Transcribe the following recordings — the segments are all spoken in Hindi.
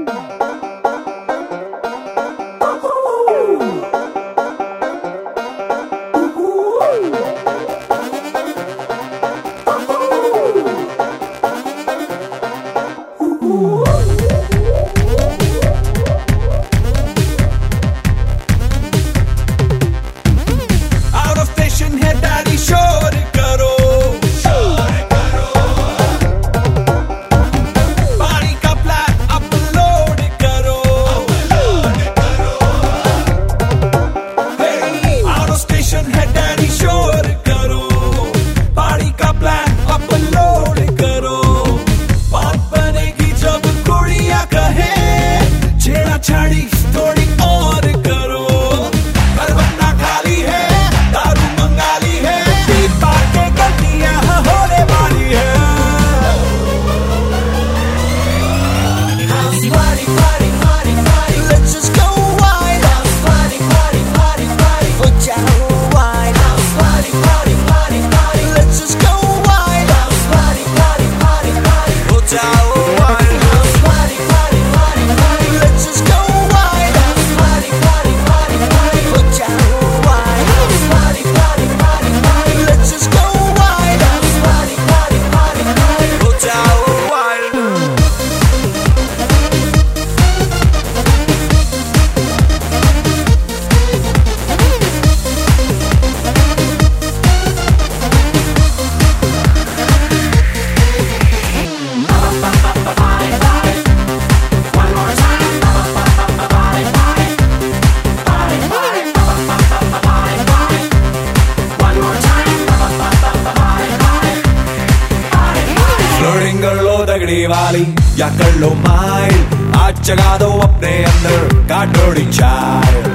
तगड़ी वाली या कर लो माइल, आज जगा दो अपने अंदर काटोड़ी चाल।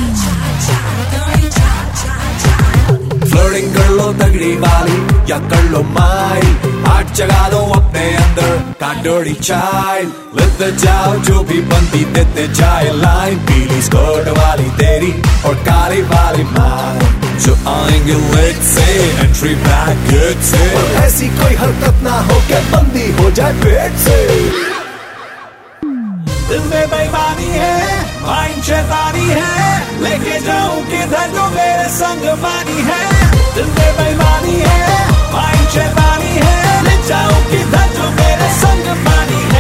फ्लर्टिंग कर लो तगड़ी वाली या कर लो माइल, आज जगा दो अपने अंदर काटोड़ी चाल। लेते जाओ जो भी बनती देते जाए लाइन, पीली स्कर्ट वाली तेरी और काली वाली माइन, जो आएंगे लेट से एंट्री बैक गेट से। ऐसी कोई हरकत ना हो के बंदी हो जाए पेट से। दिल में बेईमानी है, माइंड शैतानी है, लेके जाऊं किधर जो मेरे संग मानी है। दिल में बेईमानी है, माइंड शैतानी है, ले जाऊं किधर जो मेरे संग मानी है।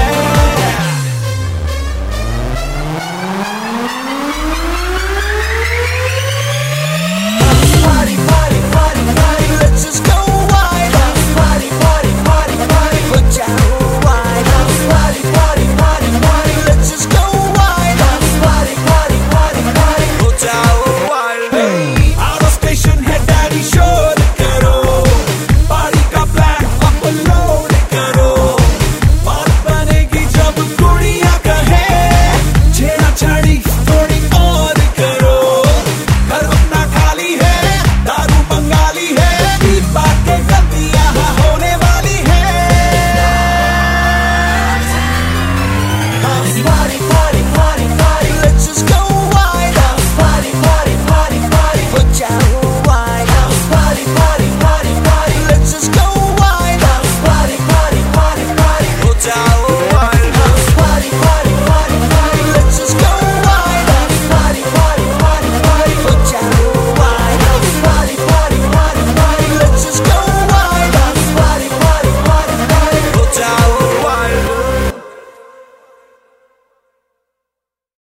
Party